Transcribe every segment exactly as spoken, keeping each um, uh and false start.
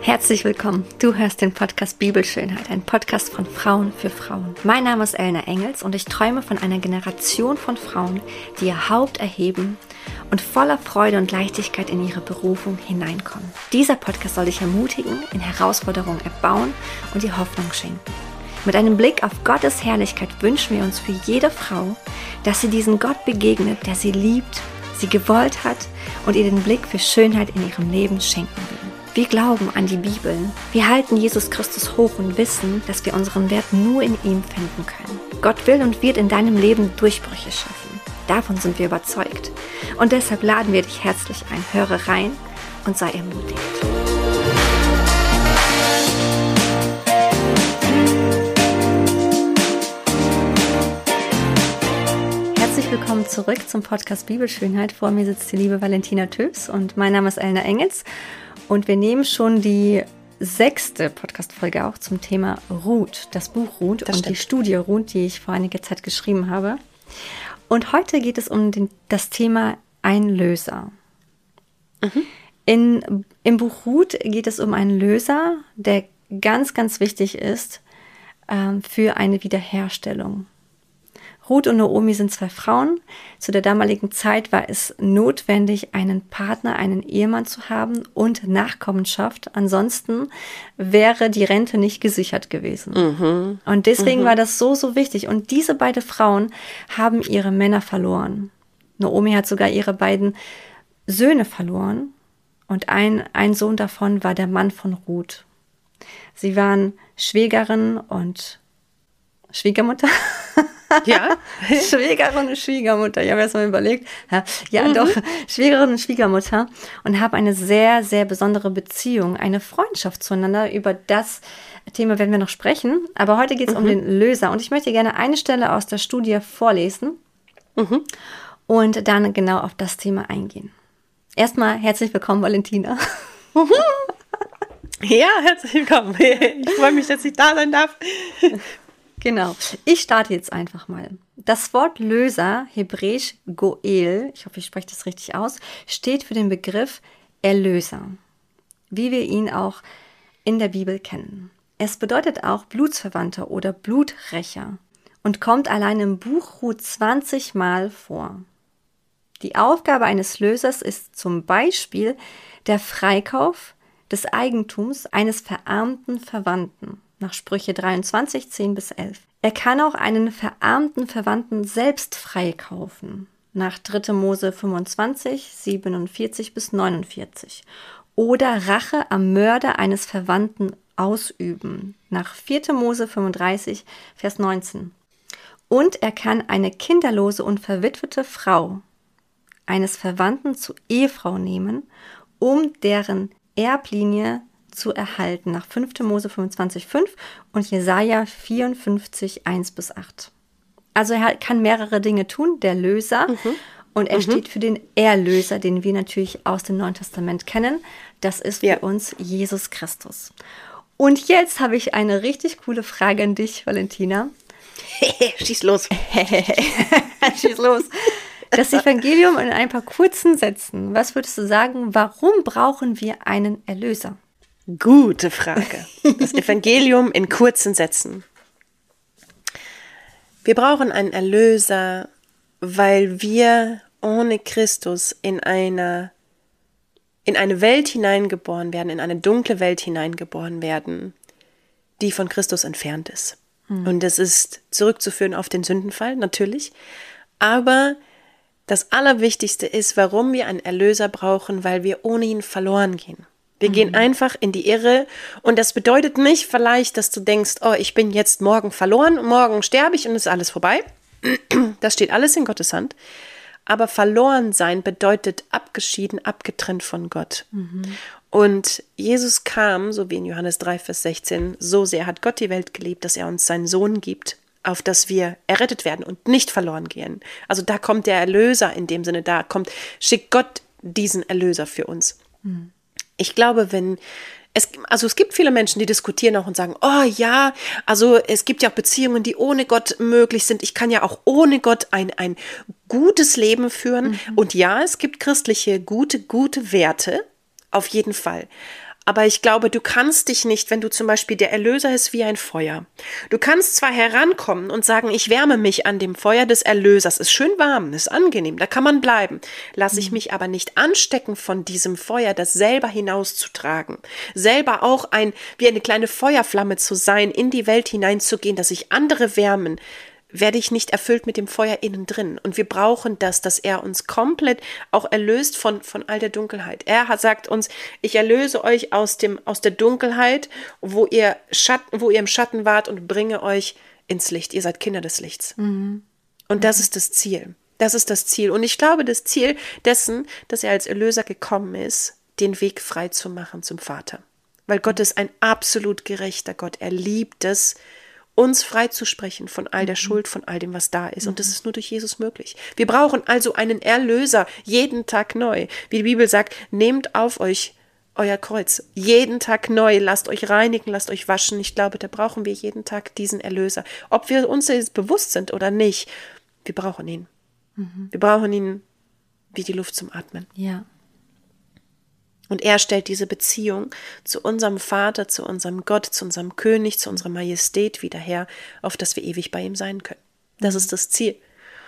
Herzlich willkommen. Du hörst den Podcast Bibelschönheit, ein Podcast von Frauen für Frauen. Mein Name ist Elna Engels und ich träume von einer Generation von Frauen, die ihr Haupt erheben und voller Freude und Leichtigkeit in ihre Berufung hineinkommen. Dieser Podcast soll dich ermutigen, in Herausforderungen erbauen und dir Hoffnung schenken. Mit einem Blick auf Gottes Herrlichkeit wünschen wir uns für jede Frau, dass sie diesen Gott begegnet, der sie liebt, sie gewollt hat und ihr den Blick für Schönheit in ihrem Leben schenken will. Wir glauben an die Bibel. Wir halten Jesus Christus hoch und wissen, dass wir unseren Wert nur in ihm finden können. Gott will und wird in deinem Leben Durchbrüche schaffen. Davon sind wir überzeugt. Und deshalb laden wir dich herzlich ein. Höre rein und sei ermutigt. Herzlich willkommen zurück zum Podcast Bibelschönheit. Vor mir sitzt die liebe Valentina Töbs und mein Name ist Elna Engels. Und wir nehmen schon die sechste Podcast-Folge auch zum Thema Ruth, das Buch Ruth das und stimmt. Die Studie Ruth, die ich vor einiger Zeit geschrieben habe. Und heute geht es um den, das Thema ein Löser. Mhm. In, Im Buch Ruth geht es um einen Löser, der ganz, ganz wichtig ist ähm, für eine Wiederherstellung. Ruth und Naomi sind zwei Frauen. Zu der damaligen Zeit war es notwendig, einen Partner, einen Ehemann zu haben und Nachkommenschaft. Ansonsten wäre die Rente nicht gesichert gewesen. Mhm. Und deswegen mhm. war das so, so wichtig. Und diese beiden Frauen haben ihre Männer verloren. Naomi hat sogar ihre beiden Söhne verloren. Und ein, ein Sohn davon war der Mann von Ruth. Sie waren Schwägerin und Schwiegermutter. Ja. Schwägerin und Schwiegermutter. Ich habe erst mal überlegt. Ja, ja mhm. doch, Schwägerin und Schwiegermutter. Und haben eine sehr, sehr besondere Beziehung, eine Freundschaft zueinander. Über das Thema werden wir noch sprechen. Aber heute geht es mhm. um den Löser. Und ich möchte gerne eine Stelle aus der Studie vorlesen mhm. und dann genau auf das Thema eingehen. Erstmal herzlich willkommen, Valentina. Mhm. Ja, herzlich willkommen. Ich freue mich, dass ich da sein darf. Genau. Ich starte jetzt einfach mal. Das Wort Löser, hebräisch Goel, ich hoffe, ich spreche das richtig aus, steht für den Begriff Erlöser, wie wir ihn auch in der Bibel kennen. Es bedeutet auch Blutsverwandter oder Bluträcher und kommt allein im Buch Ruth zwanzig Mal vor. Die Aufgabe eines Lösers ist zum Beispiel der Freikauf des Eigentums eines verarmten Verwandten. Nach Sprüche dreiundzwanzig, zehn bis elf. Er kann auch einen verarmten Verwandten selbst freikaufen. Nach dritte Mose fünfundzwanzig, siebenundvierzig bis neunundvierzig. Oder Rache am Mörder eines Verwandten ausüben. Nach vierte Mose fünfunddreißig, Vers neunzehn. Und er kann eine kinderlose und verwitwete Frau eines Verwandten zur Ehefrau nehmen, um deren Erblinie zu erhalten, nach fünfte Mose fünfundzwanzig, fünf und Jesaja vierundfünfzig, eins bis acht. Also er kann mehrere Dinge tun, der Löser, mhm. und er mhm. steht für den Erlöser, den wir natürlich aus dem Neuen Testament kennen. Das ist für ja. uns Jesus Christus. Und jetzt habe ich eine richtig coole Frage an dich, Valentina. Schieß los. Schieß los. Das Evangelium in ein paar kurzen Sätzen. Was würdest du sagen, warum brauchen wir einen Erlöser? Gute Frage. Das Evangelium in kurzen Sätzen. Wir brauchen einen Erlöser, weil wir ohne Christus in einer, in eine Welt hineingeboren werden, in eine dunkle Welt hineingeboren werden, die von Christus entfernt ist. Hm. Und das ist zurückzuführen auf den Sündenfall, natürlich. Aber das Allerwichtigste ist, warum wir einen Erlöser brauchen, weil wir ohne ihn verloren gehen. Wir gehen mhm. einfach in die Irre und das bedeutet nicht vielleicht, dass du denkst, oh, ich bin jetzt morgen verloren, morgen sterbe ich und ist alles vorbei. Das steht alles in Gottes Hand. Aber verloren sein bedeutet abgeschieden, abgetrennt von Gott. Mhm. Und Jesus kam, so wie in Johannes drei, Vers sechzehn, so sehr hat Gott die Welt geliebt, dass er uns seinen Sohn gibt, auf dass wir errettet werden und nicht verloren gehen. Also da kommt der Erlöser in dem Sinne, da kommt, schickt Gott diesen Erlöser für uns. Mhm. Ich glaube, wenn es, also es gibt viele Menschen, die diskutieren auch und sagen, oh ja, also es gibt ja auch Beziehungen, die ohne Gott möglich sind. Ich kann ja auch ohne Gott ein, ein gutes Leben führen. Mhm. Und ja, es gibt christliche, gute, gute Werte, auf jeden Fall. Aber ich glaube, du kannst dich nicht, wenn du zum Beispiel, der Erlöser ist wie ein Feuer. Du kannst zwar herankommen und sagen, ich wärme mich an dem Feuer des Erlösers. Ist schön warm, ist angenehm, da kann man bleiben. Lass ich mich aber nicht anstecken von diesem Feuer, das selber hinauszutragen. Selber auch ein, wie eine kleine Feuerflamme zu sein, in die Welt hineinzugehen, dass sich andere wärmen, werde ich nicht erfüllt mit dem Feuer innen drin. Und wir brauchen das, dass er uns komplett auch erlöst von, von all der Dunkelheit. Er hat, sagt uns, ich erlöse euch aus dem, aus der Dunkelheit, wo ihr Schatten, wo ihr im Schatten wart und bringe euch ins Licht. Ihr seid Kinder des Lichts. Mhm. Und das mhm. ist das Ziel. Das ist das Ziel. Und ich glaube, das Ziel dessen, dass er als Erlöser gekommen ist, den Weg frei zu machen zum Vater. Weil Gott ist ein absolut gerechter Gott. Er liebt es, uns freizusprechen von all der Schuld, von all dem, was da ist. Und das ist nur durch Jesus möglich. Wir brauchen also einen Erlöser jeden Tag neu. Wie die Bibel sagt, nehmt auf euch euer Kreuz. Jeden Tag neu. Lasst euch reinigen, lasst euch waschen. Ich glaube, da brauchen wir jeden Tag diesen Erlöser. Ob wir uns jetzt bewusst sind oder nicht, wir brauchen ihn. Mhm. Wir brauchen ihn wie die Luft zum Atmen. Ja. Und er stellt diese Beziehung zu unserem Vater, zu unserem Gott, zu unserem König, zu unserer Majestät wieder her, auf dass wir ewig bei ihm sein können. Das ist das Ziel.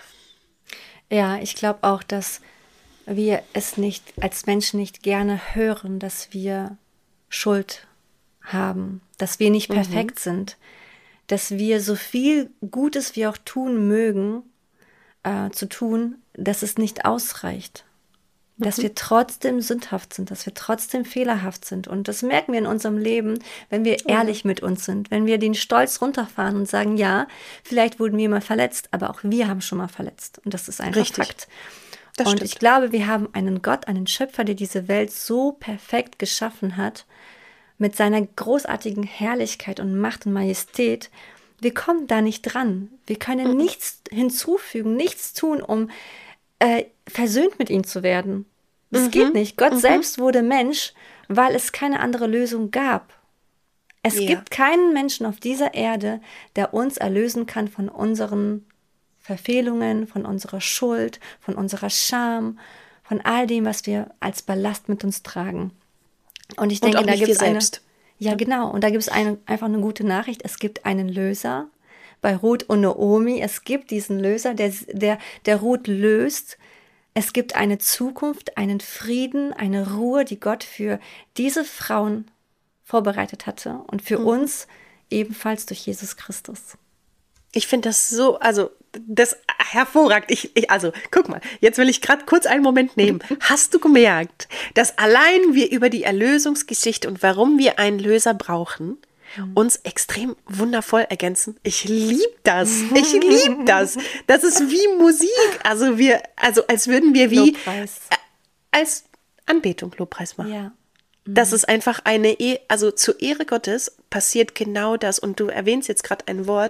Ja, ich glaube auch, dass wir es nicht als Menschen nicht gerne hören, dass wir Schuld haben, dass wir nicht perfekt mhm. sind, dass wir so viel Gutes wir auch tun mögen, äh, zu tun, dass es nicht ausreicht. Dass mhm. wir trotzdem sündhaft sind, dass wir trotzdem fehlerhaft sind. Und das merken wir in unserem Leben, wenn wir mhm. ehrlich mit uns sind, wenn wir den Stolz runterfahren und sagen, ja, vielleicht wurden wir mal verletzt, aber auch wir haben schon mal verletzt. Und das ist einfach Richtig. Fakt. Das und stimmt. ich glaube, wir haben einen Gott, einen Schöpfer, der diese Welt so perfekt geschaffen hat, mit seiner großartigen Herrlichkeit und Macht und Majestät. Wir kommen da nicht dran. Wir können mhm. nichts hinzufügen, nichts tun, um Äh, versöhnt mit ihm zu werden. Das mhm. geht nicht. Gott mhm. selbst wurde Mensch, weil es keine andere Lösung gab. Es ja. gibt keinen Menschen auf dieser Erde, der uns erlösen kann von unseren Verfehlungen, von unserer Schuld, von unserer Scham, von all dem, was wir als Ballast mit uns tragen. Und ich denke, Und auch da nicht gibt es wir eine. selbst. Ja, genau. Und da gibt es eine, einfach eine gute Nachricht. Es gibt einen Löser. Bei Ruth und Naomi, es gibt diesen Löser, der, der, der Ruth löst. Es gibt eine Zukunft, einen Frieden, eine Ruhe, die Gott für diese Frauen vorbereitet hatte und für mhm. uns ebenfalls durch Jesus Christus. Ich finde das so, also das hervorragend. Ich, ich, also guck mal, jetzt will ich gerade kurz einen Moment nehmen. Hast du gemerkt, dass allein wir über die Erlösungsgeschichte und warum wir einen Löser brauchen, uns extrem wundervoll ergänzen? Ich liebe das. Ich liebe das. Das ist wie Musik. Also wir, also als würden wir wie Lobpreis. Äh, als Anbetung Lobpreis machen. Ja. Mhm. Das ist einfach eine, e- also zur Ehre Gottes passiert genau das. Und du erwähnst jetzt gerade ein Wort,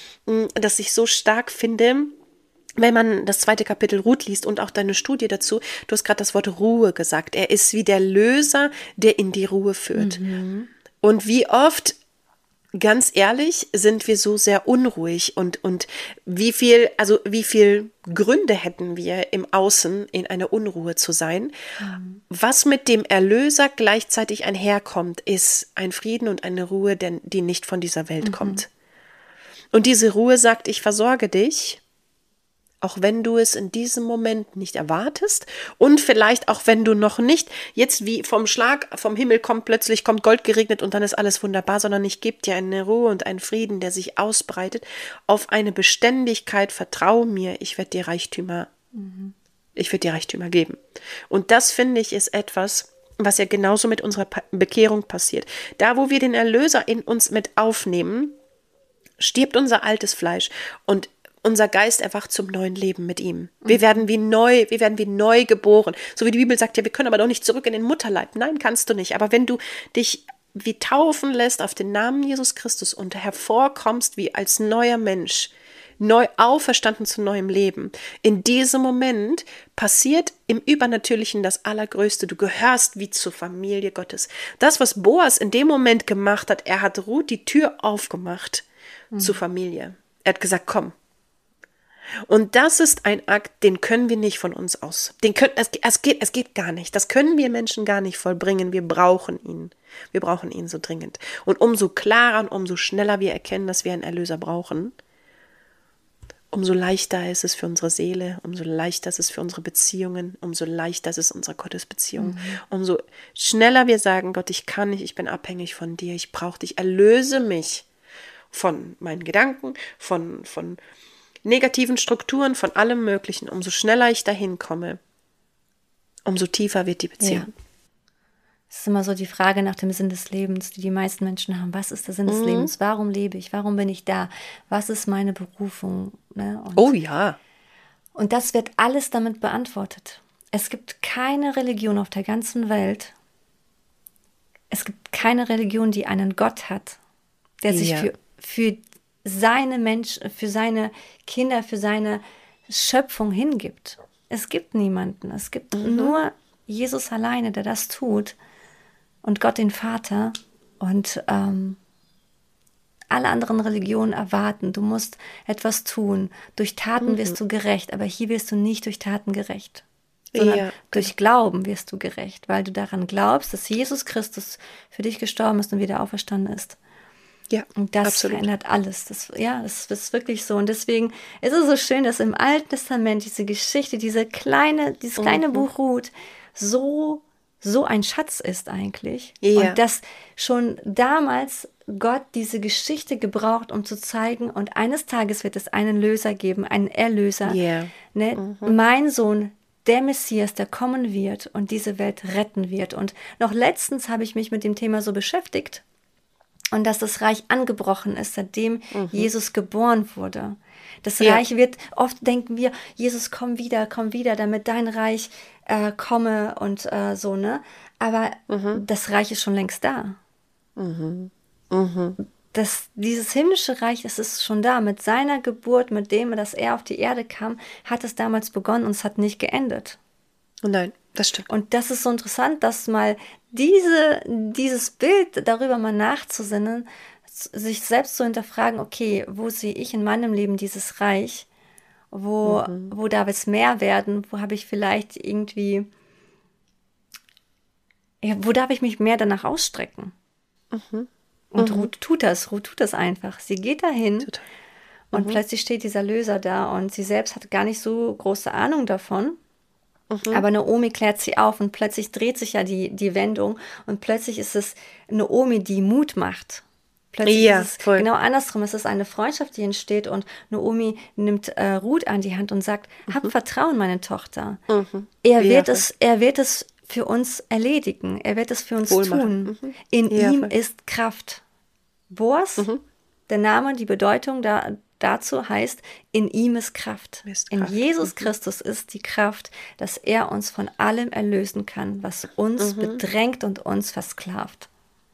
das ich so stark finde, wenn man das zweite Kapitel Ruth liest und auch deine Studie dazu. Du hast gerade das Wort Ruhe gesagt. Er ist wie der Löser, der in die Ruhe führt. Mhm. Und wie oft, ganz ehrlich, sind wir so sehr unruhig und, und wie viel, also wie viel Gründe hätten wir im Außen in einer Unruhe zu sein. Mhm. Was mit dem Erlöser gleichzeitig einherkommt, ist ein Frieden und eine Ruhe, die nicht von dieser Welt mhm. kommt. Und diese Ruhe sagt, ich versorge dich, auch wenn du es in diesem Moment nicht erwartest und vielleicht auch wenn du noch nicht jetzt wie vom Schlag vom Himmel kommt, plötzlich kommt Gold geregnet und dann ist alles wunderbar, sondern ich gebe dir eine Ruhe und einen Frieden, der sich ausbreitet auf eine Beständigkeit. Vertrau mir, ich werde dir Reichtümer, mhm. ich werde dir Reichtümer geben. Und das, finde ich, ist etwas, was ja genauso mit unserer Bekehrung passiert. Da, wo wir den Erlöser in uns mit aufnehmen, stirbt unser altes Fleisch und unser Geist erwacht zum neuen Leben mit ihm. Wir werden wie neu, wir werden wie neu geboren. So wie die Bibel sagt, ja, wir können aber doch nicht zurück in den Mutterleib. Nein, kannst du nicht. Aber wenn du dich wie taufen lässt auf den Namen Jesus Christus und hervorkommst wie als neuer Mensch, neu auferstanden zu neuem Leben, in diesem Moment passiert im Übernatürlichen das Allergrößte. Du gehörst wie zur Familie Gottes. Das, was Boas in dem Moment gemacht hat, er hat Ruth die Tür aufgemacht mhm. zur Familie. Er hat gesagt, komm. Und das ist ein Akt, den können wir nicht von uns aus. Den können, es, es, geht, es geht gar nicht. Das können wir Menschen gar nicht vollbringen. Wir brauchen ihn. Wir brauchen ihn so dringend. Und umso klarer und umso schneller wir erkennen, dass wir einen Erlöser brauchen, umso leichter ist es für unsere Seele, umso leichter ist es für unsere Beziehungen, umso leichter ist es unsere Gottesbeziehung. Mhm. Umso schneller wir sagen, Gott, ich kann nicht, ich bin abhängig von dir, ich brauche dich, erlöse mich von meinen Gedanken, von, von negativen Strukturen, von allem Möglichen. Umso schneller ich dahin komme, umso tiefer wird die Beziehung. Ja. Es ist immer so die Frage nach dem Sinn des Lebens, die die meisten Menschen haben. Was ist der Sinn des mhm. Lebens? Warum lebe ich? Warum bin ich da? Was ist meine Berufung? Ne? Und, oh ja. Und das wird alles damit beantwortet. Es gibt keine Religion auf der ganzen Welt. Es gibt keine Religion, die einen Gott hat, der sich ja. für, für seine Menschen, für seine Kinder, für seine Schöpfung hingibt. Es gibt niemanden. Es gibt mhm. nur Jesus alleine, der das tut. Und Gott den Vater und ähm, alle anderen Religionen erwarten, du musst etwas tun. Durch Taten mhm. wirst du gerecht, aber hier wirst du nicht durch Taten gerecht, sondern ja. durch Glauben wirst du gerecht, weil du daran glaubst, dass Jesus Christus für dich gestorben ist und wieder auferstanden ist. Ja, und das absolut. verändert alles. Das, ja, das, das ist wirklich so. Und deswegen ist es so schön, dass im Alten Testament diese Geschichte, diese kleine, dieses kleine mhm. Buch Ruth so so ein Schatz ist eigentlich. Ja. Und dass schon damals Gott diese Geschichte gebraucht, um zu zeigen, und eines Tages wird es einen Löser geben, einen Erlöser. Yeah. Ne? Mhm. Mein Sohn, der Messias, der kommen wird und diese Welt retten wird. Und noch letztens habe ich mich mit dem Thema so beschäftigt und dass das Reich angebrochen ist, seitdem mhm. Jesus geboren wurde. Das ja. Reich wird, oft denken wir, Jesus, komm wieder, komm wieder, damit dein Reich äh, komme und äh, so, ne? Aber mhm. das Reich ist schon längst da. Mhm. Mhm. Das, dieses himmlische Reich, das ist schon da. Mit seiner Geburt, mit dem, dass er auf die Erde kam, hat es damals begonnen und es hat nicht geendet. Nein, das stimmt. Und das ist so interessant, dass mal diese, dieses Bild, darüber mal nachzusinnen, sich selbst zu hinterfragen, okay, wo sehe ich in meinem Leben dieses Reich? Wo, mhm. wo darf es mehr werden? Wo habe ich vielleicht irgendwie, ja, wo darf ich mich mehr danach ausstrecken? Mhm. Und mhm. Ruth tut das, Ruth tut das einfach. Sie geht dahin Total. und mhm. plötzlich steht dieser Löser da und sie selbst hat gar nicht so große Ahnung davon. Mhm. Aber Naomi klärt sie auf und plötzlich dreht sich ja die, die Wendung und plötzlich ist es Naomi, die Mut macht. Plötzlich ja, ist es voll. genau andersrum. Es ist eine Freundschaft, die entsteht und Naomi nimmt äh, Ruth an die Hand und sagt, mhm. hab Vertrauen, meine Tochter. Mhm. Er, ja, wird voll. es, er wird es für uns erledigen. Er wird es für uns Wohlmachen. tun. Mhm. In ja, ihm voll. ist Kraft. Boas, mhm. der Name, die Bedeutung da, dazu heißt, in ihm ist Kraft. Ist in Kraft. Jesus mhm. Christus ist die Kraft, dass er uns von allem erlösen kann, was uns mhm. bedrängt und uns versklavt.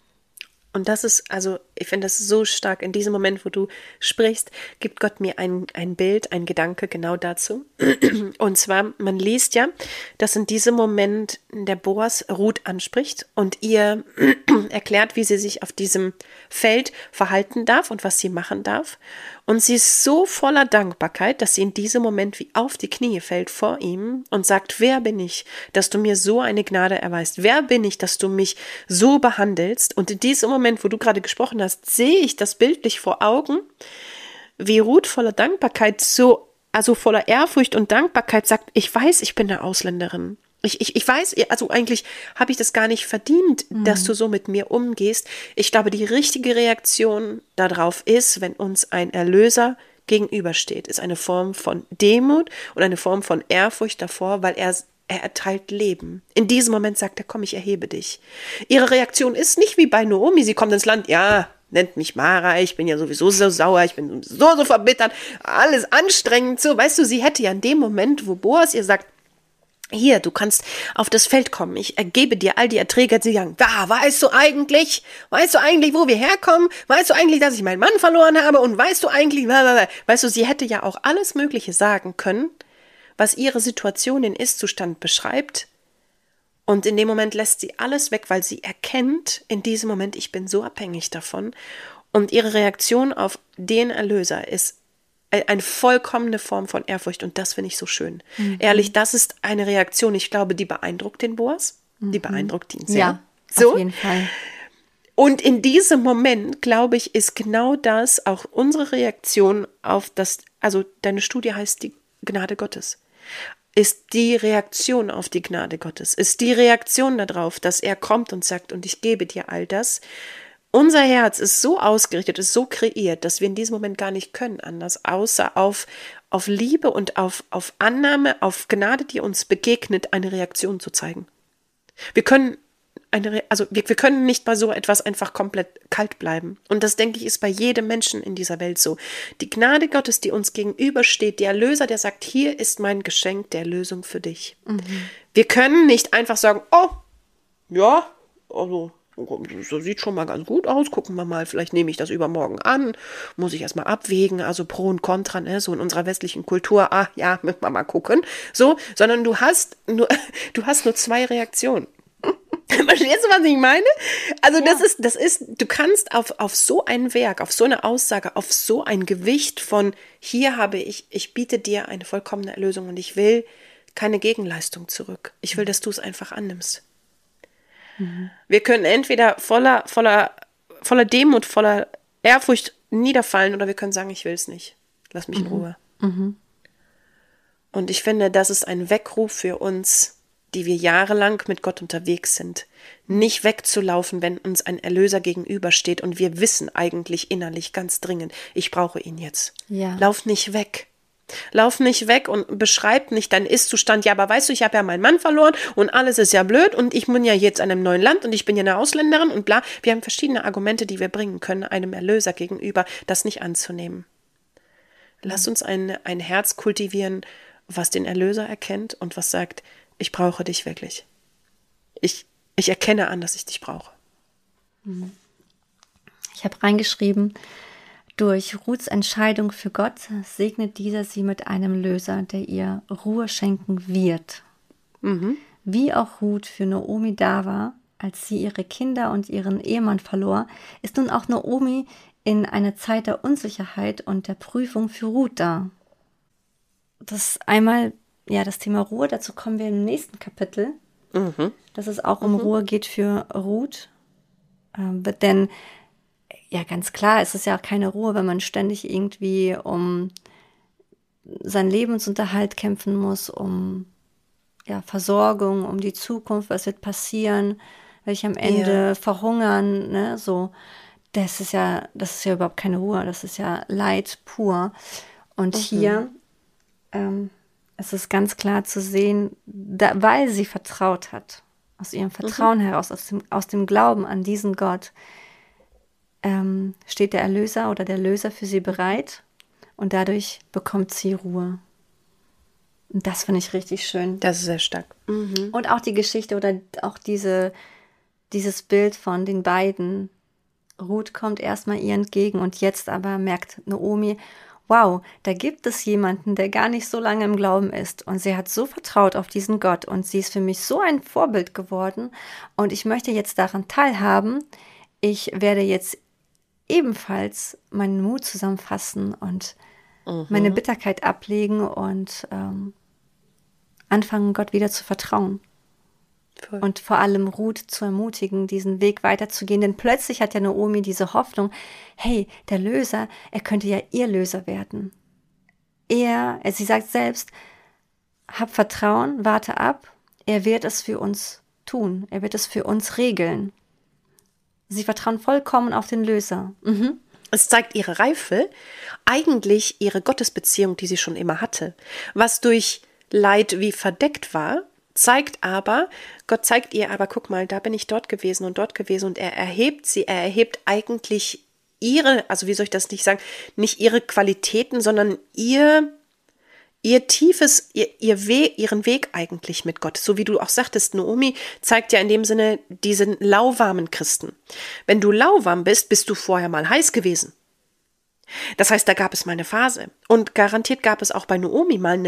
Und das ist, also ich finde das so stark, in diesem Moment, wo du sprichst, gibt Gott mir ein, ein Bild, ein Gedanke genau dazu. Und zwar, man liest ja, dass in diesem Moment der Boas Ruth anspricht und ihr erklärt, wie sie sich auf diesem Feld verhalten darf und was sie machen darf. Und sie ist so voller Dankbarkeit, dass sie in diesem Moment wie auf die Knie fällt vor ihm und sagt, wer bin ich, dass du mir so eine Gnade erweist? Wer bin ich, dass du mich so behandelst? Und in diesem Moment, wo du gerade gesprochen hast, sehe ich das bildlich vor Augen, wie Ruth voller Dankbarkeit, so, also voller Ehrfurcht und Dankbarkeit sagt, ich weiß, ich bin eine Ausländerin. Ich, ich, ich weiß, also eigentlich habe ich das gar nicht verdient, mhm. dass du so mit mir umgehst. Ich glaube, die richtige Reaktion darauf ist, wenn uns ein Erlöser gegenübersteht, ist eine Form von Demut und eine Form von Ehrfurcht davor, weil er, er erteilt Leben. In diesem Moment sagt er, komm, ich erhebe dich. Ihre Reaktion ist nicht wie bei Naomi, sie kommt ins Land, ja, nennt mich Mara, ich bin ja sowieso so sauer, ich bin so, so verbittert, alles anstrengend, so, weißt du, sie hätte ja in dem Moment, wo Boas ihr sagt, hier, du kannst auf das Feld kommen, ich ergebe dir all die Erträge, sie sagen, da, weißt du eigentlich, weißt du eigentlich, wo wir herkommen, weißt du eigentlich, dass ich meinen Mann verloren habe und weißt du eigentlich, weißt du, sie hätte ja auch alles Mögliche sagen können, was ihre Situation in Ist-Zustand beschreibt und in dem Moment lässt sie alles weg, weil sie erkennt, in diesem Moment, ich bin so abhängig davon und ihre Reaktion auf den Erlöser ist eine vollkommene Form von Ehrfurcht und das finde ich so schön. Mhm. Ehrlich, das ist eine Reaktion, ich glaube, die beeindruckt den Boas, mhm. die beeindruckt ihn sehr. Ja, so. auf jeden Fall. Und in diesem Moment, glaube ich, ist genau das auch unsere Reaktion auf das, also deine Studie heißt die Gnade Gottes, ist die Reaktion auf die Gnade Gottes, ist die Reaktion darauf, dass er kommt und sagt, und ich gebe dir all das. Unser Herz ist so ausgerichtet, ist so kreiert, dass wir in diesem Moment gar nicht können anders, außer auf, auf Liebe und auf, auf Annahme, auf Gnade, die uns begegnet, eine Reaktion zu zeigen. Wir können Eine, also wir, wir können nicht bei so etwas einfach komplett kalt bleiben. Und das, denke ich, ist bei jedem Menschen in dieser Welt so. Die Gnade Gottes, die uns gegenübersteht, der Erlöser, der sagt, hier ist mein Geschenk der Erlösung für dich. Mhm. Wir können nicht einfach sagen, oh, ja, also das sieht schon mal ganz gut aus, gucken wir mal, vielleicht nehme ich das übermorgen an, muss ich erstmal abwägen, also Pro und Contra, ne, so in unserer westlichen Kultur, ah ja, müssen wir mal gucken, so, sondern du hast nur, du hast nur zwei Reaktionen. Verstehst du, was ich meine? Also ja. das ist, das ist, du kannst auf, auf so ein Werk, auf so eine Aussage, auf so ein Gewicht von, hier habe ich, ich biete dir eine vollkommene Erlösung und ich will keine Gegenleistung zurück. Ich will, dass du es einfach annimmst. Mhm. Wir können entweder voller, voller, voller Demut, voller Ehrfurcht niederfallen oder wir können sagen, ich will es nicht. Lass mich mhm. in Ruhe. Mhm. Und ich finde, das ist ein Weckruf für uns, die wir jahrelang mit Gott unterwegs sind, nicht wegzulaufen, wenn uns ein Erlöser gegenübersteht und wir wissen eigentlich innerlich ganz dringend, ich brauche ihn jetzt. Ja. Lauf nicht weg. Lauf nicht weg und beschreib nicht deinen Ist-Zustand. Ja, aber weißt du, ich habe ja meinen Mann verloren und alles ist ja blöd und ich bin ja jetzt in einem neuen Land und ich bin ja eine Ausländerin und bla. Wir haben verschiedene Argumente, die wir bringen können, einem Erlöser gegenüber, das nicht anzunehmen. Lass uns ein, ein Herz kultivieren, was den Erlöser erkennt und was sagt, ich brauche dich wirklich. Ich, ich erkenne an, dass ich dich brauche. Ich habe reingeschrieben, durch Ruths Entscheidung für Gott segnet dieser sie mit einem Löser, der ihr Ruhe schenken wird. Mhm. Wie auch Ruth für Naomi da war, als sie ihre Kinder und ihren Ehemann verlor, ist nun auch Naomi in einer Zeit der Unsicherheit und der Prüfung für Ruth da. Das ist einmal ja, das Thema Ruhe, dazu kommen wir im nächsten Kapitel, mhm. dass es auch um mhm. Ruhe geht für Ruth. Ähm, denn, ja, ganz klar, es ist ja auch keine Ruhe, wenn man ständig irgendwie um seinen Lebensunterhalt kämpfen muss, um ja, Versorgung, um die Zukunft, was wird passieren, werde ich am Ende ja. verhungern, ne, so. Das ist ja, das ist ja überhaupt keine Ruhe, das ist ja Leid pur. Und mhm. hier, ähm, es ist ganz klar zu sehen, da, weil sie vertraut hat, aus ihrem Vertrauen mhm. heraus, aus dem, aus dem Glauben an diesen Gott, ähm, steht der Erlöser oder der Löser für sie bereit und dadurch bekommt sie Ruhe. Und das finde ich richtig schön. Das ist sehr stark. Mhm. Und auch die Geschichte oder auch diese, dieses Bild von den beiden. Ruth kommt erstmal ihr entgegen und jetzt aber merkt Naomi, wow, da gibt es jemanden, der gar nicht so lange im Glauben ist und sie hat so vertraut auf diesen Gott und sie ist für mich so ein Vorbild geworden und ich möchte jetzt daran teilhaben. Ich werde jetzt ebenfalls meinen Mut zusammenfassen und mhm. meine Bitterkeit ablegen und ähm, anfangen, Gott wieder zu vertrauen. Voll. Und vor allem Ruth zu ermutigen, diesen Weg weiterzugehen. Denn plötzlich hat ja Naomi diese Hoffnung, hey, der Löser, er könnte ja ihr Löser werden. Er, sie sagt selbst, hab Vertrauen, warte ab, er wird es für uns tun, er wird es für uns regeln. Sie vertrauen vollkommen auf den Löser. Mhm. Es zeigt ihre Reife, eigentlich ihre Gottesbeziehung, die sie schon immer hatte, was durch Leid wie verdeckt war, zeigt aber, Gott zeigt ihr aber, guck mal, da bin ich dort gewesen und dort gewesen und er erhebt sie, er erhebt eigentlich ihre, also wie soll ich das nicht sagen, nicht ihre Qualitäten, sondern ihr, ihr tiefes, ihr, ihr Weg, ihren Weg eigentlich mit Gott. So wie du auch sagtest, Naomi zeigt ja in dem Sinne diesen lauwarmen Christen. Wenn du lauwarm bist, bist du vorher mal heiß gewesen. Das heißt, da gab es mal eine Phase und garantiert gab es auch bei Naomi mal eine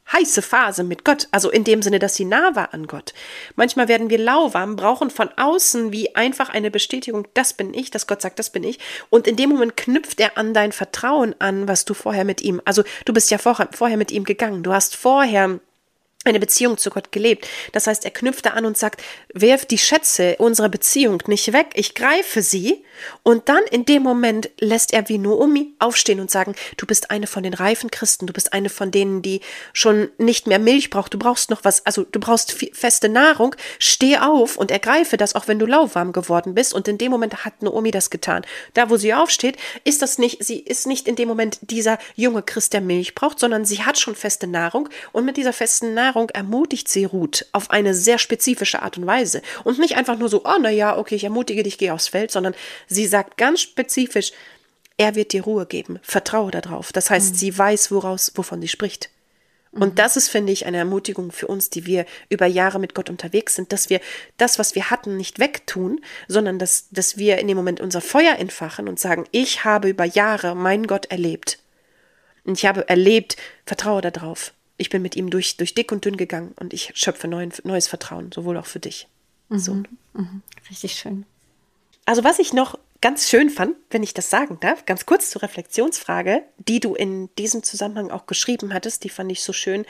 heiße Phase mit Gott, also in dem Sinne, dass sie nah war an Gott. Manchmal werden wir lauwarm, brauchen von außen wie einfach eine Bestätigung, das bin ich, dass Gott sagt, das bin ich. Und in dem Moment knüpft er an dein Vertrauen an, was du vorher mit ihm, also du bist ja vorher, vorher mit ihm gegangen, du hast vorher eine Beziehung zu Gott gelebt. Das heißt, er knüpft da an und sagt, werf die Schätze unserer Beziehung nicht weg, ich greife sie. Und dann in dem Moment lässt er wie Naomi aufstehen und sagen, du bist eine von den reifen Christen, du bist eine von denen, die schon nicht mehr Milch braucht, du brauchst noch was, also du brauchst feste Nahrung, steh auf und ergreife das, auch wenn du lauwarm geworden bist. Und in dem Moment hat Naomi das getan. Da, wo sie aufsteht, ist das nicht, sie ist nicht in dem Moment dieser junge Christ, der Milch braucht, sondern sie hat schon feste Nahrung und mit dieser festen Nahrung ermutigt sie Ruth auf eine sehr spezifische Art und Weise. Und nicht einfach nur so, oh, na ja, okay, ich ermutige dich, geh aufs Feld, sondern sie sagt ganz spezifisch, er wird dir Ruhe geben, vertraue darauf. Das heißt, mhm. sie weiß, woraus, wovon sie spricht. Mhm. Und das ist, finde ich, eine Ermutigung für uns, die wir über Jahre mit Gott unterwegs sind, dass wir das, was wir hatten, nicht wegtun, sondern dass, dass wir in dem Moment unser Feuer entfachen und sagen, ich habe über Jahre meinen Gott erlebt. Und ich habe erlebt, vertraue darauf. Ich bin mit ihm durch, durch dick und dünn gegangen und ich schöpfe neuen, neues Vertrauen, sowohl auch für dich. Mhm. So. Mhm. Richtig schön. Also was ich noch ganz schön fand, wenn ich das sagen darf, ganz kurz zur Reflexionsfrage, die du in diesem Zusammenhang auch geschrieben hattest, die fand ich so schön.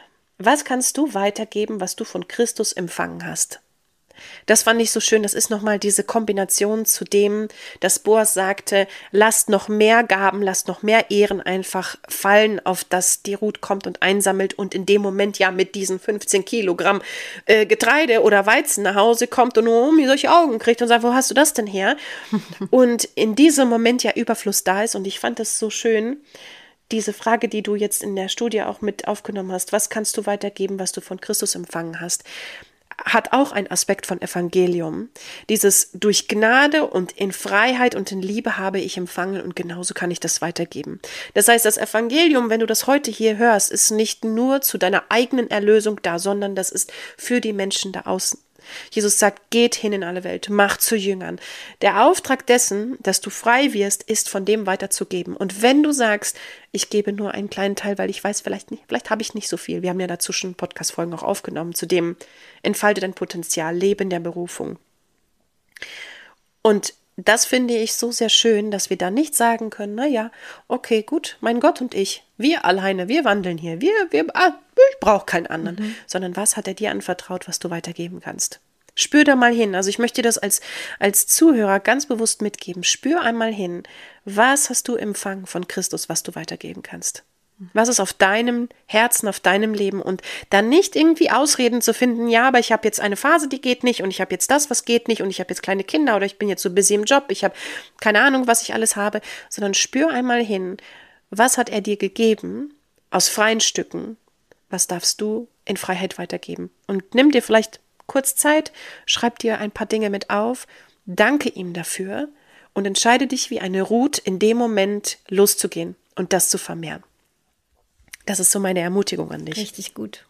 Was kannst du weitergeben, was du von Christus empfangen hast? Das fand ich so schön, das ist nochmal diese Kombination zu dem, dass Boas sagte, lasst noch mehr Gaben, lasst noch mehr Ehren einfach fallen, auf das die Ruth kommt und einsammelt und in dem Moment ja mit diesen fünfzehn Kilogramm äh, Getreide oder Weizen nach Hause kommt und Naomi solche Augen kriegt und sagt, wo hast du das denn her? Und in diesem Moment ja Überfluss da ist und ich fand das so schön, diese Frage, die du jetzt in der Studie auch mit aufgenommen hast, was kannst du weitergeben, was du von Christus empfangen hast? Hat auch einen Aspekt von Evangelium. Dieses durch Gnade und in Freiheit und in Liebe habe ich empfangen und genauso kann ich das weitergeben. Das heißt, das Evangelium, wenn du das heute hier hörst, ist nicht nur zu deiner eigenen Erlösung da, sondern das ist für die Menschen da außen. Jesus sagt, geht hin in alle Welt, macht zu Jüngern. Der Auftrag dessen, dass du frei wirst, ist von dem weiterzugeben. Und wenn du sagst, ich gebe nur einen kleinen Teil, weil ich weiß vielleicht nicht, vielleicht habe ich nicht so viel. Wir haben ja dazu schon Podcast-Folgen auch aufgenommen, zu dem entfalte dein Potenzial, lebe in der Berufung. Und das finde ich so sehr schön, dass wir da nicht sagen können, na ja, okay, gut, mein Gott und ich, wir alleine, wir wandeln hier, wir, wir, ah, ich brauche keinen anderen, mhm. sondern was hat er dir anvertraut, was du weitergeben kannst? Spür da mal hin, also ich möchte dir das als, als Zuhörer ganz bewusst mitgeben, spür einmal hin, was hast du empfangen von Christus, was du weitergeben kannst? Was ist auf deinem Herzen, auf deinem Leben und dann nicht irgendwie Ausreden zu finden, ja, aber ich habe jetzt eine Phase, die geht nicht und ich habe jetzt das, was geht nicht und ich habe jetzt kleine Kinder oder ich bin jetzt so busy im Job, ich habe keine Ahnung, was ich alles habe, sondern spür einmal hin, was hat er dir gegeben aus freien Stücken, was darfst du in Freiheit weitergeben und nimm dir vielleicht kurz Zeit, schreib dir ein paar Dinge mit auf, danke ihm dafür und entscheide dich wie eine Ruth in dem Moment loszugehen und das zu vermehren. Das ist so meine Ermutigung an dich. Richtig gut.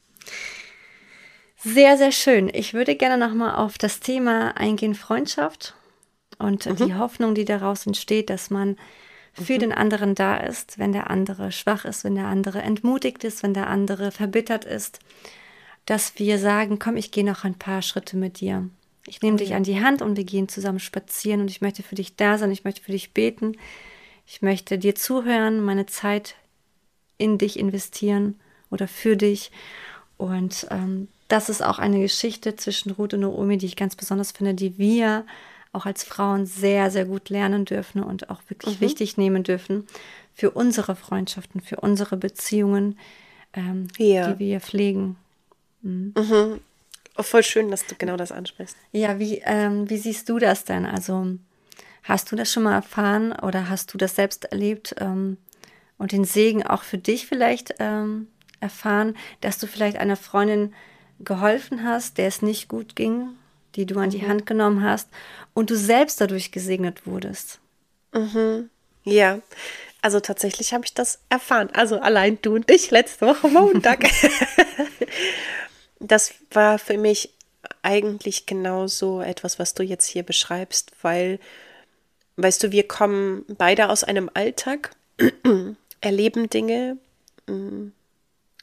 Sehr, sehr schön. Ich würde gerne nochmal auf das Thema eingehen, Freundschaft und mhm. die Hoffnung, die daraus entsteht, dass man für mhm. den anderen da ist, wenn der andere schwach ist, wenn der andere entmutigt ist, wenn der andere verbittert ist, dass wir sagen, komm, ich gehe noch ein paar Schritte mit dir. Ich nehme oh, dich ja. an die Hand und wir gehen zusammen spazieren und ich möchte für dich da sein, ich möchte für dich beten, ich möchte dir zuhören, meine Zeit in dich investieren oder für dich. Und ähm, das ist auch eine Geschichte zwischen Ruth und Naomi, die ich ganz besonders finde, die wir auch als Frauen sehr, sehr gut lernen dürfen und auch wirklich mhm. wichtig nehmen dürfen für unsere Freundschaften, für unsere Beziehungen, ähm, ja. die wir pflegen. Mhm. Mhm. Oh, voll schön, dass du genau das ansprichst. Ja, wie, ähm, wie siehst du das denn? Also hast du das schon mal erfahren oder hast du das selbst erlebt, ähm, und den Segen auch für dich vielleicht ähm, erfahren, dass du vielleicht einer Freundin geholfen hast, der es nicht gut ging, die du an die mhm. Hand genommen hast und du selbst dadurch gesegnet wurdest? Mhm. Ja, also tatsächlich habe ich das erfahren. Also allein du und ich letzte Woche Montag. Das war für mich eigentlich genauso etwas, was du jetzt hier beschreibst, weil, weißt du, wir kommen beide aus einem Alltag, erleben Dinge,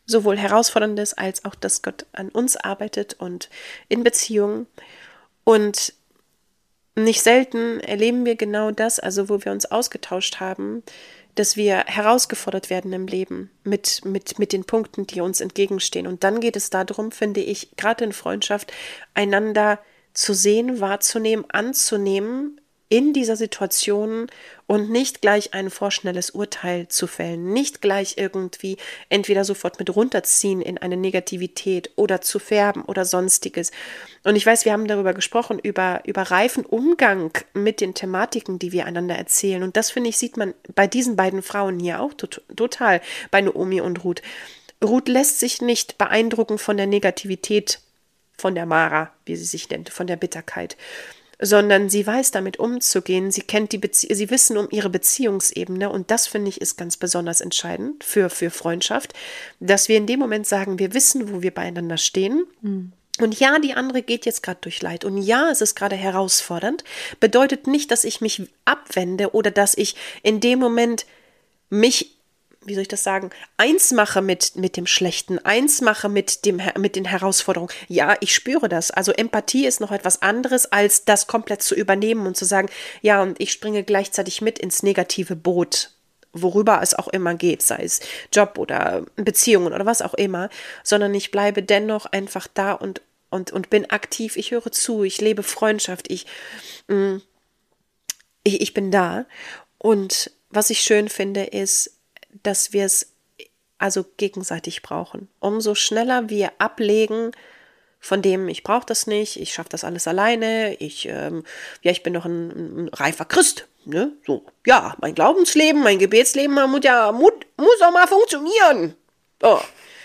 sowohl Herausforderndes als auch, dass Gott an uns arbeitet und in Beziehungen. Und nicht selten erleben wir genau das, also wo wir uns ausgetauscht haben, dass wir herausgefordert werden im Leben mit, mit, mit den Punkten, die uns entgegenstehen. Und dann geht es darum, finde ich, gerade in Freundschaft, einander zu sehen, wahrzunehmen, anzunehmen in dieser Situation und nicht gleich ein vorschnelles Urteil zu fällen, nicht gleich irgendwie entweder sofort mit runterziehen in eine Negativität oder zu färben oder sonstiges. Und ich weiß, wir haben darüber gesprochen, über, über reifen Umgang mit den Thematiken, die wir einander erzählen. Und das, finde ich, sieht man bei diesen beiden Frauen hier auch tot, total, bei Naomi und Ruth. Ruth lässt sich nicht beeindrucken von der Negativität, von der Mara, wie sie sich nennt, von der Bitterkeit, sondern sie weiß damit umzugehen, sie kennt die Bezie- sie wissen um ihre Beziehungsebene und das, finde ich, ist ganz besonders entscheidend für, für Freundschaft, dass wir in dem Moment sagen, wir wissen, wo wir beieinander stehen. Mhm. Und ja, die andere geht jetzt gerade durch Leid und ja, es ist gerade herausfordernd, bedeutet nicht, dass ich mich abwende oder dass ich in dem Moment mich, wie soll ich das sagen, eins mache mit, mit dem Schlechten, eins mache mit, dem, mit den Herausforderungen. Ja, ich spüre das. Also Empathie ist noch etwas anderes, als das komplett zu übernehmen und zu sagen, ja, und ich springe gleichzeitig mit ins negative Boot, worüber es auch immer geht, sei es Job oder Beziehungen oder was auch immer, sondern ich bleibe dennoch einfach da und, und, und bin aktiv, ich höre zu, ich lebe Freundschaft, ich, mh, ich, ich bin da. Und was ich schön finde, ist, dass wir es also gegenseitig brauchen. Umso schneller wir ablegen von dem, ich brauche das nicht, ich schaffe das alles alleine, ich, ähm, ja, ich bin doch ein, ein reifer Christ, ne, so, ja, mein Glaubensleben, mein Gebetsleben muss ja, muss, muss auch mal funktionieren. Oh.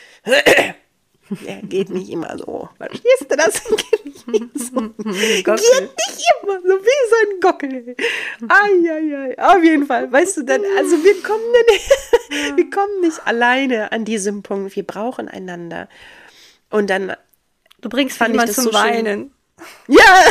Ja, geht nicht immer so. Verstehst du das? Geht nicht, so. Geht nicht immer so wie so ein Gockel. Eieiei. Auf jeden Fall. Weißt du dann, also wir kommen nicht, wir kommen nicht alleine an diesem Punkt. Wir brauchen einander. Und dann du bringst fand jemand ich das zum so Weinen. Schön. Ja.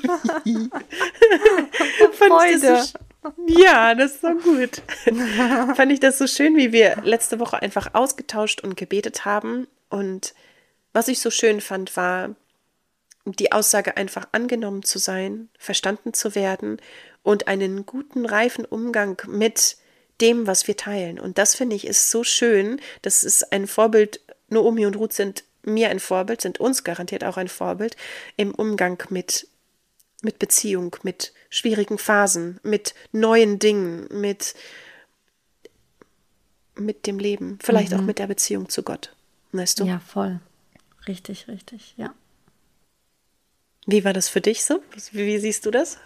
Fand ich das so ja, das ist so gut. Fand ich das so schön, wie wir letzte Woche einfach ausgetauscht und gebetet haben. Und was ich so schön fand, war die Aussage, einfach angenommen zu sein, verstanden zu werden und einen guten, reifen Umgang mit dem, was wir teilen. Und das, finde ich, ist so schön. Das ist ein Vorbild. Naomi und Ruth sind mir ein Vorbild, sind uns garantiert auch ein Vorbild im Umgang mit, mit Beziehung, mit schwierigen Phasen, mit neuen Dingen, mit, mit dem Leben, vielleicht mhm. auch mit der Beziehung zu Gott. Weißt du? Ja, voll. Richtig, richtig, ja. Wie war das für dich so? Wie, wie siehst du das?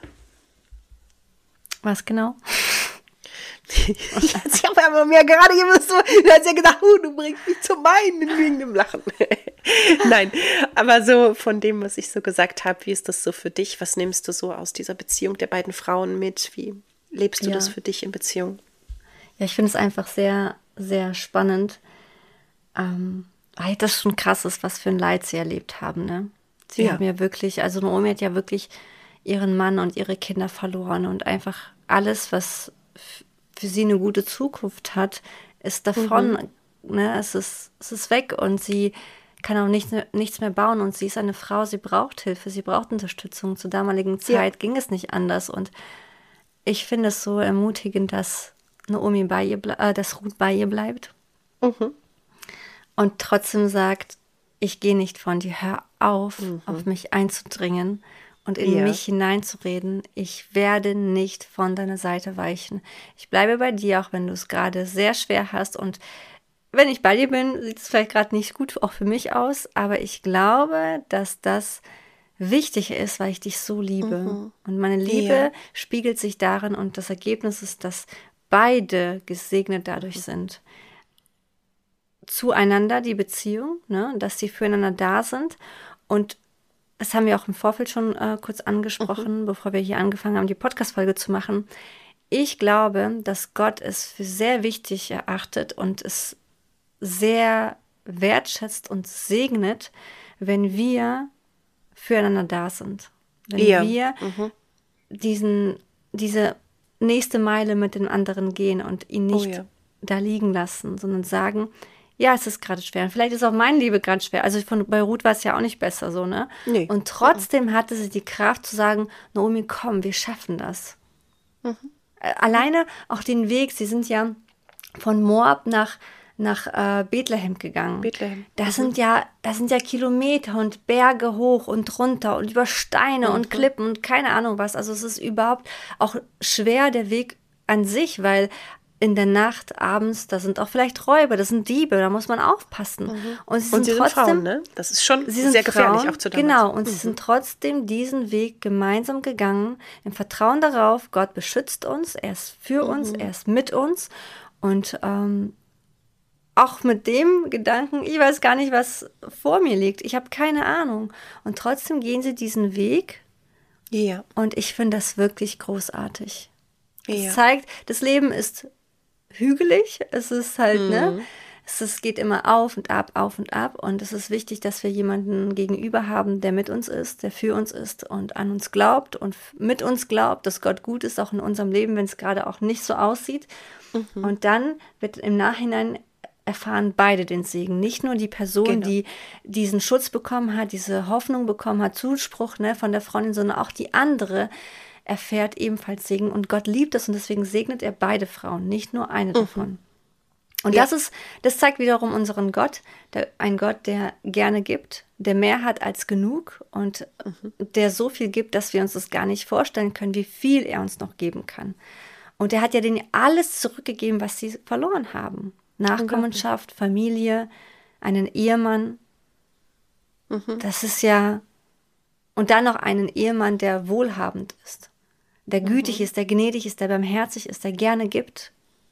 Was genau? ich habe aber mir gerade so, du hast ja gedacht, oh, du bringst mich zum Weinen wegen dem Lachen. Nein, aber so von dem, was ich so gesagt habe, wie ist das so für dich? Was nimmst du so aus dieser Beziehung der beiden Frauen mit? Wie lebst du ja. das für dich in Beziehung? Ja, ich finde es einfach sehr, sehr spannend, ähm, weil das schon krass ist, was für ein Leid sie erlebt haben, ne? Sie ja. haben ja wirklich, also Naomi hat ja wirklich ihren Mann und ihre Kinder verloren und einfach alles, was f- für sie eine gute Zukunft hat, ist davon, mhm. ne? Es ist, es ist weg und sie kann auch nicht, nichts mehr bauen und sie ist eine Frau, sie braucht Hilfe, sie braucht Unterstützung. Zur damaligen Zeit ja. ging es nicht anders und ich finde es so ermutigend, dass Naomi bei ihr, ble- äh, dass Ruth bei ihr bleibt mhm. und trotzdem sagt, ich gehe nicht von dir, hör auf, mhm. auf mich einzudringen und in ja. mich hineinzureden. Ich werde nicht von deiner Seite weichen. Ich bleibe bei dir, auch wenn du es gerade sehr schwer hast. Und wenn ich bei dir bin, sieht es vielleicht gerade nicht gut auch für mich aus. Aber ich glaube, dass das wichtig ist, weil ich dich so liebe. Mhm. Und meine Liebe ja. spiegelt sich darin und das Ergebnis ist, dass beide gesegnet dadurch mhm. sind. Zueinander, die Beziehung, ne, dass sie füreinander da sind. Und das haben wir auch im Vorfeld schon äh, kurz angesprochen, mhm. bevor wir hier angefangen haben, die Podcast-Folge zu machen. Ich glaube, dass Gott es für sehr wichtig erachtet und es sehr wertschätzt und segnet, wenn wir füreinander da sind. Wenn ja. wir mhm. diesen, diese nächste Meile mit dem anderen gehen und ihn nicht oh, ja. da liegen lassen, sondern sagen, ja, es ist gerade schwer. Und vielleicht ist auch meine Liebe gerade schwer. Also von, bei Ruth war es ja auch nicht besser so, ne? Nee. Und trotzdem hatte sie die Kraft zu sagen, Naomi, komm, wir schaffen das. Mhm. Alleine auch den Weg, sie sind ja von Moab nach, nach äh, Bethlehem gegangen. Bethlehem. Das Mhm. sind ja, das sind ja Kilometer und Berge hoch und runter und über Steine mhm. und Klippen und keine Ahnung was. Also es ist überhaupt auch schwer, der Weg an sich, weil in der Nacht, abends, da sind auch vielleicht Räuber, das sind Diebe, da muss man aufpassen. Mhm. Und sie, und sind, sie trotzdem, sind Frauen, ne? Das ist schon sie sind sehr gefährlich, Frauen, auch zu damals. Genau, und mhm. sie sind trotzdem diesen Weg gemeinsam gegangen, im Vertrauen darauf, Gott beschützt uns, er ist für mhm. uns, er ist mit uns. Und ähm, auch mit dem Gedanken, ich weiß gar nicht, was vor mir liegt, ich habe keine Ahnung. Und trotzdem gehen sie diesen Weg. Ja. Und ich finde das wirklich großartig. Es ja. zeigt, das Leben ist hügelig, es ist halt, mhm. ne, es ist, geht immer auf und ab, auf und ab und es ist wichtig, dass wir jemanden gegenüber haben, der mit uns ist, der für uns ist und an uns glaubt und mit uns glaubt, dass Gott gut ist, auch in unserem Leben, wenn es gerade auch nicht so aussieht. Mhm. Und dann wird im Nachhinein erfahren beide den Segen, nicht nur die Person, genau. die diesen Schutz bekommen hat, diese Hoffnung bekommen hat, Zuspruch, ne, von der Freundin, sondern auch die andere erfährt ebenfalls Segen und Gott liebt es und deswegen segnet er beide Frauen, nicht nur eine mhm. davon. Und ja. das ist, das zeigt wiederum unseren Gott, der, ein Gott, der gerne gibt, der mehr hat als genug und mhm. der so viel gibt, dass wir uns das gar nicht vorstellen können, wie viel er uns noch geben kann. Und er hat ja denen alles zurückgegeben, was sie verloren haben. Nachkommenschaft, Familie, einen Ehemann. Mhm. Das ist ja, und dann noch einen Ehemann, der wohlhabend ist. Der gütig mhm. ist, der gnädig ist, der barmherzig ist, der gerne gibt.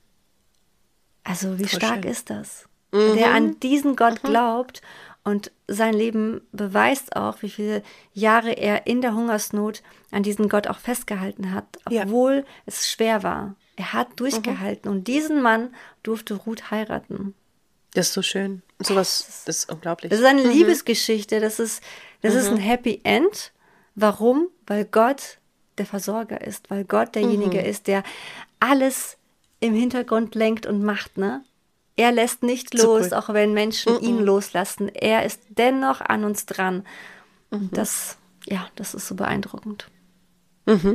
Also wie Voll stark schön. Ist das? Mhm. Der an diesen Gott mhm. glaubt und sein Leben beweist auch, wie viele Jahre er in der Hungersnot an diesen Gott auch festgehalten hat, obwohl ja. es schwer war. Er hat durchgehalten mhm. und diesen Mann durfte Ruth heiraten. Das ist so schön. Sowas, das, das ist unglaublich. Das ist eine mhm. Liebesgeschichte, das ist, das mhm. ist ein Happy End. Warum? Weil Gott der Versorger ist, weil Gott derjenige mhm. ist, der alles im Hintergrund lenkt und macht, ne? Er lässt nicht los, cool. auch wenn Menschen mhm. ihn loslassen. Er ist dennoch an uns dran. Mhm. Das, ja, das ist so beeindruckend. Mhm.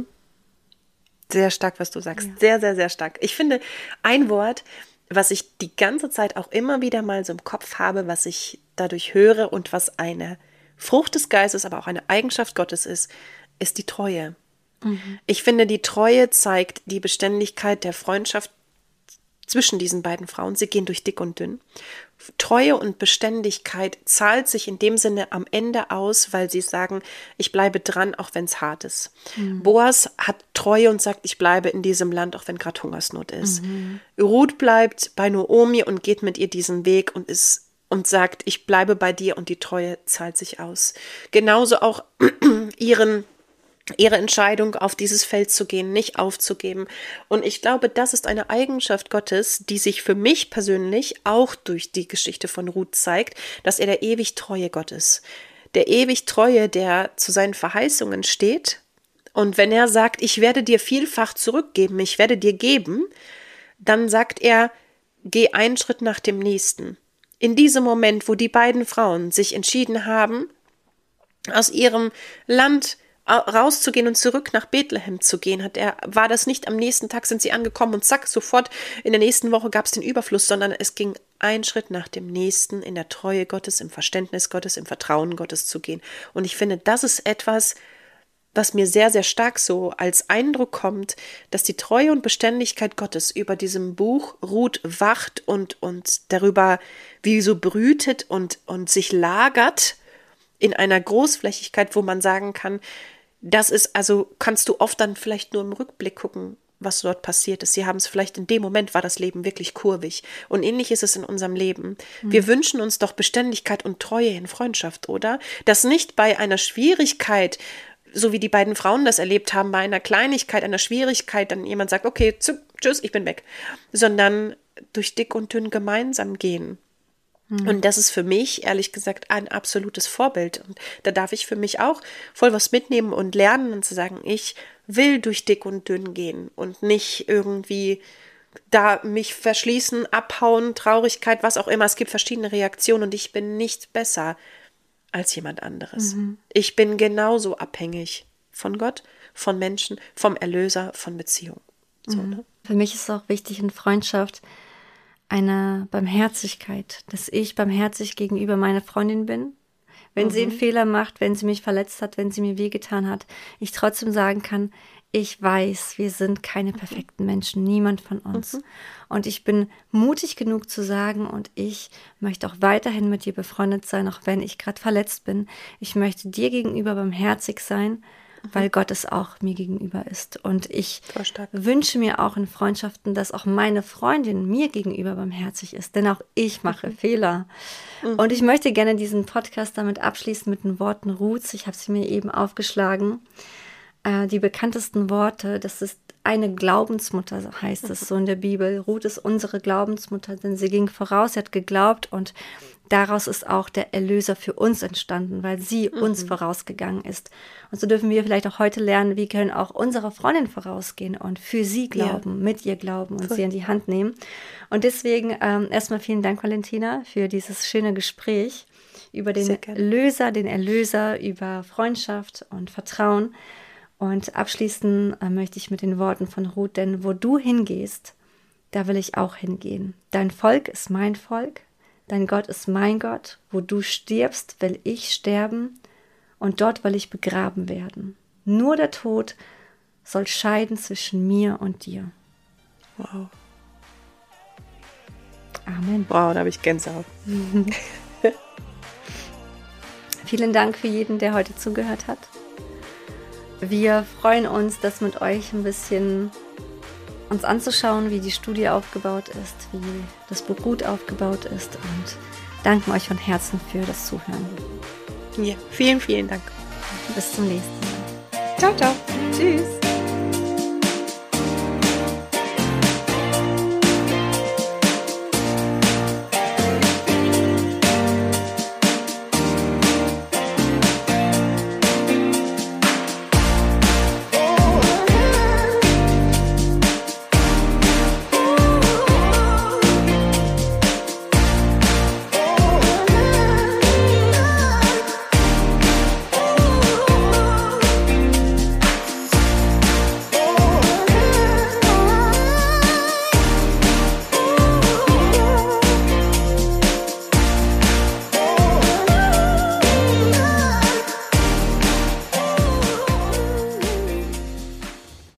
Sehr stark, was du sagst. Ja. Sehr, sehr, sehr stark. Ich finde, ein Wort, was ich die ganze Zeit auch immer wieder mal so im Kopf habe, was ich dadurch höre und was eine Frucht des Geistes, aber auch eine Eigenschaft Gottes ist, ist die Treue. Mhm. Ich finde, die Treue zeigt die Beständigkeit der Freundschaft zwischen diesen beiden Frauen. Sie gehen durch dick und dünn. Treue und Beständigkeit zahlt sich in dem Sinne am Ende aus, weil sie sagen, ich bleibe dran, auch wenn es hart ist. Mhm. Boas hat Treue und sagt, ich bleibe in diesem Land, auch wenn gerade Hungersnot ist. Mhm. Ruth bleibt bei Naomi und geht mit ihr diesen Weg und ist und sagt, ich bleibe bei dir und die Treue zahlt sich aus. Genauso auch ihren ihre Entscheidung, auf dieses Feld zu gehen, nicht aufzugeben. Und ich glaube, das ist eine Eigenschaft Gottes, die sich für mich persönlich auch durch die Geschichte von Ruth zeigt, dass er der ewig treue Gott ist. Der ewig treue, der zu seinen Verheißungen steht. Und wenn er sagt, ich werde dir vielfach zurückgeben, ich werde dir geben, dann sagt er, geh einen Schritt nach dem nächsten. In diesem Moment, wo die beiden Frauen sich entschieden haben, aus ihrem Land rauszugehen und zurück nach Bethlehem zu gehen, hat er, war das nicht am nächsten Tag sind sie angekommen und zack, sofort in der nächsten Woche gab es den Überfluss, sondern es ging ein Schritt nach dem nächsten in der Treue Gottes, im Verständnis Gottes, im Vertrauen Gottes zu gehen. Und ich finde, das ist etwas, was mir sehr, sehr stark so als Eindruck kommt, dass die Treue und Beständigkeit Gottes über diesem Buch Ruth wacht und, und darüber wie so brütet und, und sich lagert in einer Großflächigkeit, wo man sagen kann, das ist, also kannst du oft dann vielleicht nur im Rückblick gucken, was dort passiert ist. Sie haben es vielleicht in dem Moment, war das Leben wirklich kurvig. Und ähnlich ist es in unserem Leben. Mhm. Wir wünschen uns doch Beständigkeit und Treue in Freundschaft, oder? Dass nicht bei einer Schwierigkeit, so wie die beiden Frauen das erlebt haben, bei einer Kleinigkeit, einer Schwierigkeit, dann jemand sagt, okay, tschüss, ich bin weg. Sondern durch dick und dünn gemeinsam gehen. Und das ist für mich, ehrlich gesagt, ein absolutes Vorbild. Und da darf ich für mich auch voll was mitnehmen und lernen und zu sagen, ich will durch dick und dünn gehen und nicht irgendwie da mich verschließen, abhauen, Traurigkeit, was auch immer. Es gibt verschiedene Reaktionen und ich bin nicht besser als jemand anderes. Mhm. Ich bin genauso abhängig von Gott, von Menschen, vom Erlöser, von Beziehungen. So, mhm. ne? Für mich ist auch wichtig in Freundschaft eine Barmherzigkeit, dass ich barmherzig gegenüber meiner Freundin bin. Wenn mhm. sie einen Fehler macht, wenn sie mich verletzt hat, wenn sie mir wehgetan hat, ich trotzdem sagen kann, ich weiß, wir sind keine perfekten Menschen, niemand von uns. Mhm. Und ich bin mutig genug zu sagen, und ich möchte auch weiterhin mit dir befreundet sein, auch wenn ich gerade verletzt bin. Ich möchte dir gegenüber barmherzig sein, mhm. weil Gott es auch mir gegenüber ist. Und ich wünsche mir auch in Freundschaften, dass auch meine Freundin mir gegenüber barmherzig ist, denn auch ich mache mhm. Fehler. Mhm. Und ich möchte gerne diesen Podcast damit abschließen mit den Worten Ruths. Ich habe sie mir eben aufgeschlagen. Die bekanntesten Worte, das ist eine Glaubensmutter, so heißt es so in der Bibel. Ruth ist unsere Glaubensmutter, denn sie ging voraus, sie hat geglaubt und daraus ist auch der Erlöser für uns entstanden, weil sie mhm. uns vorausgegangen ist. Und so dürfen wir vielleicht auch heute lernen, wie können auch unsere Freundinnen vorausgehen und für sie glauben, ja. mit ihr glauben und cool. sie in die Hand nehmen. Und deswegen ähm, erstmal vielen Dank, Valentina, für dieses schöne Gespräch über den Erlöser, den Erlöser, über Freundschaft und Vertrauen. Und abschließen äh, möchte ich mit den Worten von Ruth, denn wo du hingehst, da will ich auch hingehen. Dein Volk ist mein Volk, dein Gott ist mein Gott. Wo du stirbst, will ich sterben und dort will ich begraben werden. Nur der Tod soll scheiden zwischen mir und dir. Wow. Amen. Wow, da habe ich Gänsehaut. Vielen Dank für jeden, der heute zugehört hat. Wir freuen uns, das mit euch ein bisschen uns anzuschauen, wie die Studie aufgebaut ist, wie das Buch Ruth aufgebaut ist und danken euch von Herzen für das Zuhören. Ja, vielen, vielen Dank. Bis zum nächsten Mal. Ciao, ciao. Tschüss.